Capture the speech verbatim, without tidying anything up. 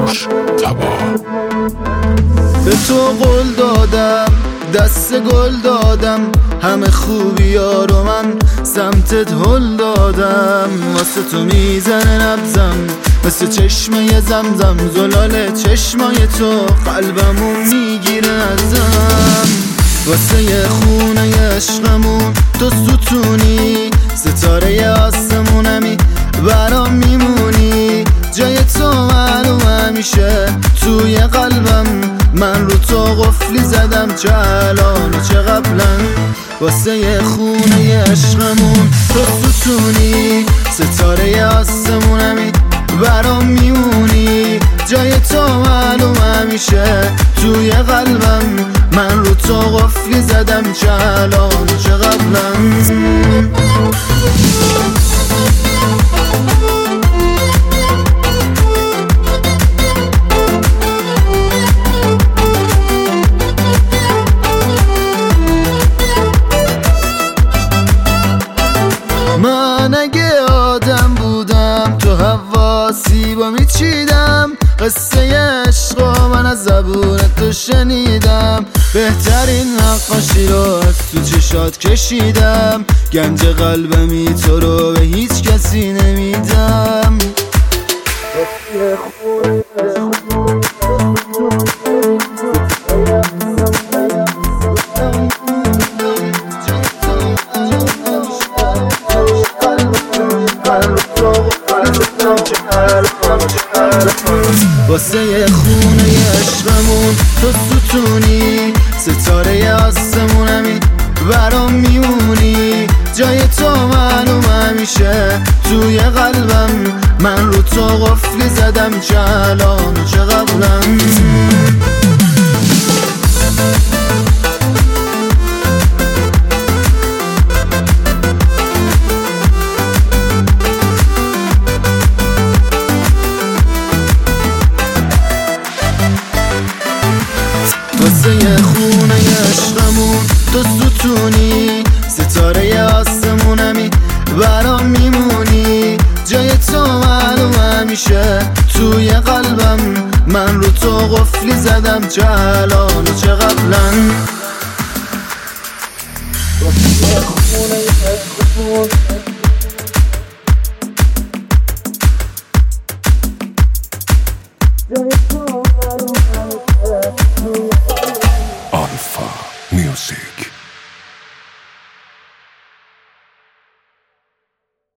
داریوش تبا. به تو قول دادم دست گل دادم، همه خوبی ها رو من سمتت هل دادم. واسه تو میزنه نبزم مثل چشمه زمزم، زلال چشمای تو قلبمون میگیره ازم. واسه یه خونه عشقمون تو ستونی، ستاره آسمونمی برام میمونی. جای تو معلوم همیشه توی قلبم، من رو تو قفلی زدم چه الان و چه قبلا. واسه یه خونه عشقمون تو ستونی، ستاره آسمونمی برام میمونی. جای تو معلوم همیشه توی قلبم، من رو تو قفلی زدم چه الان و چه قبلا. من اگه آدم بودم تو حواسی با میچیدم، قصه عشق من از زبون تو شنیدم. بهترین نقاشی رو از تو چشات کشیدم، گنج قلبمی تو رو به هیچ کسی نمیدم. واسه یه خونه عشقمون تو ستونی، ستاره آسمونمی برام میمونی. جای تو معلوم همیشه توی قلبم، من رو تو قفلی زدم چه الان و چه قبلا. واسه یه خونه عشقمون تو ستونی، ستاره آسمونمی برام میمونی. جای تو معلوم همیشه توی قلبم، من رو تو قفلی زدم چه الان و چه قبلا. واسه یه خونه عشقمون